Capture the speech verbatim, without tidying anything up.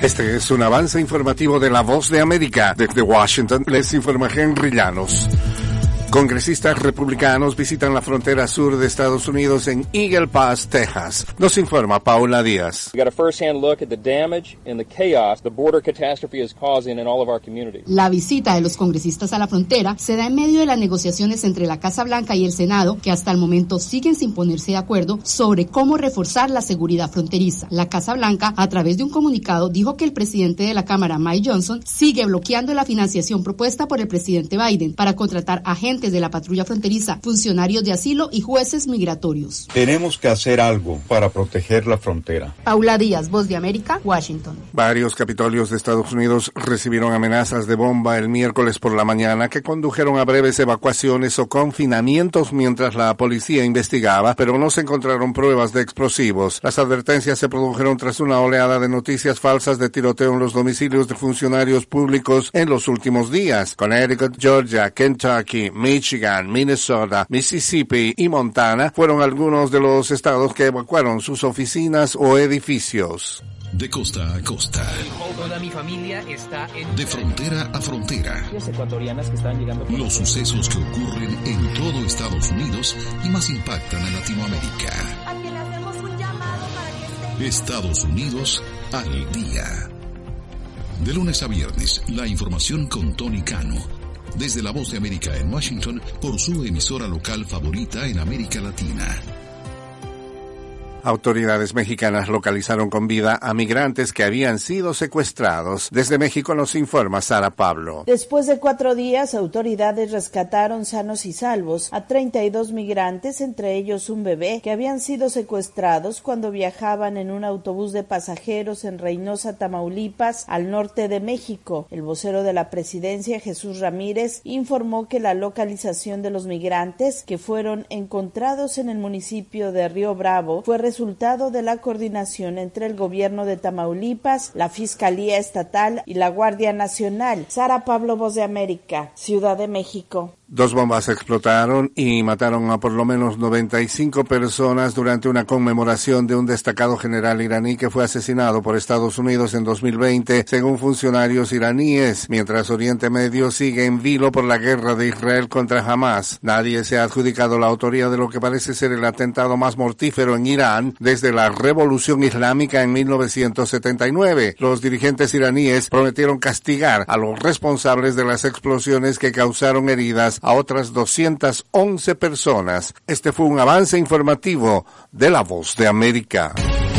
Este es un avance informativo de La Voz de América. Desde Washington les informa Henry Llanos. Congresistas republicanos visitan la frontera sur de Estados Unidos en Eagle Pass, Texas. Nos informa Paula Díaz. La visita de los congresistas a la frontera se da en medio de las negociaciones entre la Casa Blanca y el Senado, que hasta el momento siguen sin ponerse de acuerdo sobre cómo reforzar la seguridad fronteriza. La Casa Blanca, a través de un comunicado, dijo que el presidente de la Cámara, Mike Johnson, sigue bloqueando la financiación propuesta por el presidente Biden para contratar agentes de la patrulla fronteriza, funcionarios de asilo y jueces migratorios. Tenemos que hacer algo para proteger la frontera. Paula Díaz, Voz de América, Washington. Varios capitolios de Estados Unidos recibieron amenazas de bomba el miércoles por la mañana que condujeron a breves evacuaciones o confinamientos mientras la policía investigaba, pero no se encontraron pruebas de explosivos. Las advertencias se produjeron tras una oleada de noticias falsas de tiroteo en los domicilios de funcionarios públicos en los últimos días. Connecticut, Georgia, Kentucky, Michigan, Minnesota, Mississippi y Montana fueron algunos de los estados que evacuaron sus oficinas o edificios. De costa a costa. Toda mi familia está en... De frontera a frontera. Ecuatorianas que están llegando... Los sucesos que ocurren en todo Estados Unidos y más impactan en Latinoamérica. A quien le hacemos un llamado para que esté... Estados Unidos al día. De lunes a viernes, la información con Tony Cano. Desde La Voz de América en Washington, por su emisora local favorita en América Latina. Autoridades mexicanas localizaron con vida a migrantes que habían sido secuestrados. Desde México nos informa Sara Pablo. Después de cuatro días, autoridades rescataron sanos y salvos a treinta y dos migrantes, entre ellos un bebé, que habían sido secuestrados cuando viajaban en un autobús de pasajeros en Reynosa, Tamaulipas, al norte de México. El vocero de la presidencia, Jesús Ramírez, informó que la localización de los migrantes que fueron encontrados en el municipio de Río Bravo fue resultado de la coordinación entre el gobierno de Tamaulipas, la Fiscalía Estatal y la Guardia Nacional. Sara Pablo, Voz de América, Ciudad de México. Dos bombas explotaron y mataron a por lo menos noventa y cinco personas durante una conmemoración de un destacado general iraní que fue asesinado por Estados Unidos en dos mil veinte, según funcionarios iraníes, mientras Oriente Medio sigue en vilo por la guerra de Israel contra Hamas. Nadie se ha adjudicado la autoría de lo que parece ser el atentado más mortífero en Irán desde la Revolución Islámica en mil novecientos setenta y nueve. Los dirigentes iraníes prometieron castigar a los responsables de las explosiones que causaron heridas a otras doscientas once personas. Este fue un avance informativo de La Voz de América.